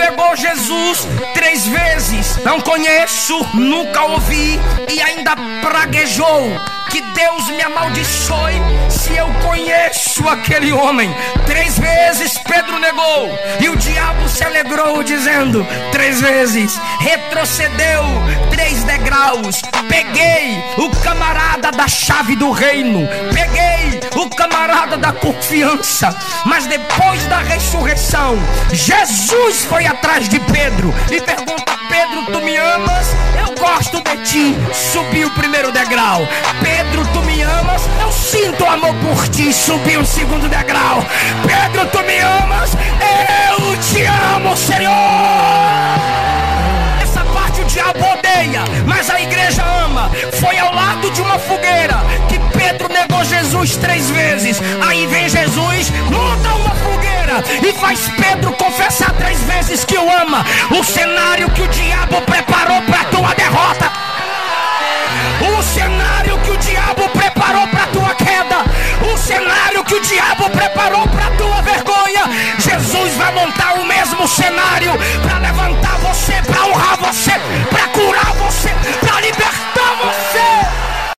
negou Jesus 3 vezes. Não conheço, nunca ouvi, e ainda praguejou: que Deus me amaldiçoe se eu conheço aquele homem. 3 vezes Pedro negou, e o diabo se alegrou dizendo: 3 vezes. Retrocedeu 3 degraus. Peguei o camarada da chave do reino, peguei o camarada da confiança. Mas depois da ressurreição, Jesus foi atrás de Pedro e pergunta: Pedro, tu me amas? Eu gosto de ti. Subiu o 1º degrau. Pedro, tu me amas? Eu sinto amor por ti. Subiu o 2º degrau. Pedro, tu me amas? Eu te amo, Senhor. Essa parte o diabo odeia, mas a igreja ama. Foi ao lado de uma fogueira que Pedro negou Jesus 3 vezes. Aí vem Jesus, monta uma fogueira e faz Pedro confessar 3 vezes que o ama. O cenário que o diabo preparou para tua derrota, o cenário que o diabo preparou para tua queda, o cenário que o diabo preparou para tua vergonha, Jesus vai montar o mesmo cenário para